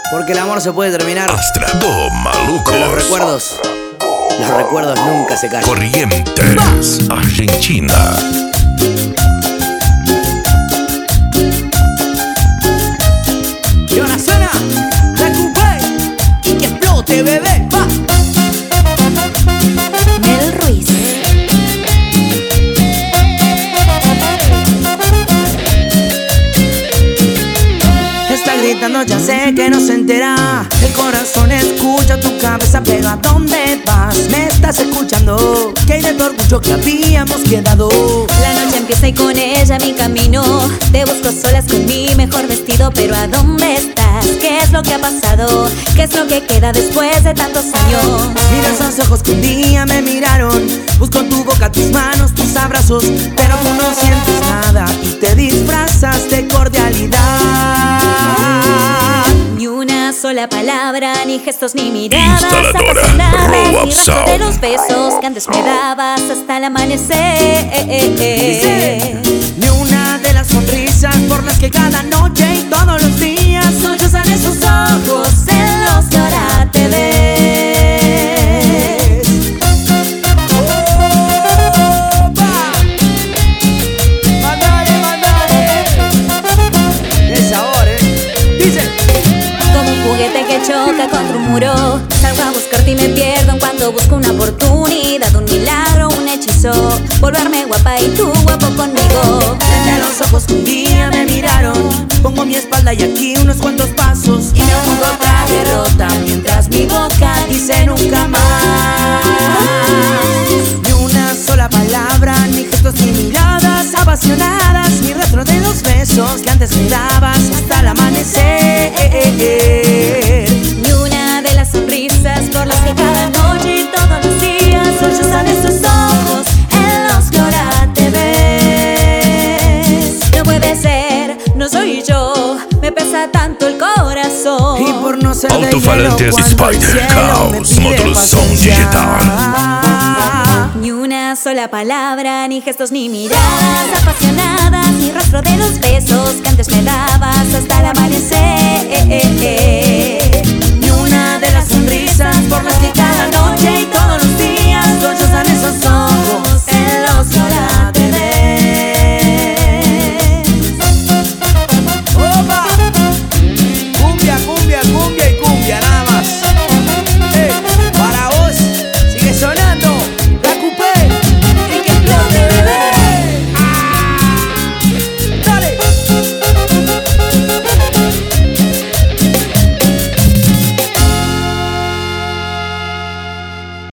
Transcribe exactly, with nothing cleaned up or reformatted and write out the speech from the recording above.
Porque el amor se puede terminar, Astrado Malucos. pero los recuerdos, los recuerdos nunca se callan. Corrientes, Argentina. Y ahora suena, recupé y que explote, bebé, va. Mel Ruiz. Está gritando, ya sé que no se entera. El corazón escucha, tu cabeza pega. ¿Dónde vas? Me estás escuchando. Que hay de tu orgullo que habíamos quedado. La noche empieza y con ella mi camino. Te busco a solas con mi mejor vestido. Pero ¿a dónde estás? ¿Qué es lo que ha pasado? ¿Qué es lo que queda después de tantos años? Mira esos ojos que un día me miraron. Busco en tu boca, tus manos, tus abrazos. Pero tú no sientes nada y te disfrazas de cordialidad. Ni una sola palabra, ni gestos, ni miradas Instaladora apasionadas, Row ni Up rastro de Sound. los besos que antes me dabas hasta el amanecer. Dice, ni una de las sonrisas por las que cada noche y todos los días sollozan esos ojos en los que ahora te ves. ¡Opa! ¡Mandale, mandale! ¡Qué sabor, eh! Dice, Como un juguete que choca contra un muro, salgo a buscarte y me pierdo en cuanto busco una oportunidad, un milagro, un hechizo, volverme guapa y tú guapo conmigo. frente a los ojos que un día me miraron, pongo mi espalda y aquí unos cuantos pasos y me pongo otra derrota mientras mi boca dice nunca más. Ni una sola palabra, ni gestos, ni miradas apasionadas, ni rastro de los besos que antes me dabas hasta el amanecer. Ni una de las sonrisas por las que cada noche y todos los días sollozan esos ojos en los que ahora te ves. No puede ser, no soy yo, me pesa tanto el corazón. Y por no ser de Altofalantes hielo, cuando el Spider cielo Caos, me pide módulo sound paciencia. digital. Ni una sola palabra, ni gestos, ni miradas apasionadas, ni rastro de los besos que antes me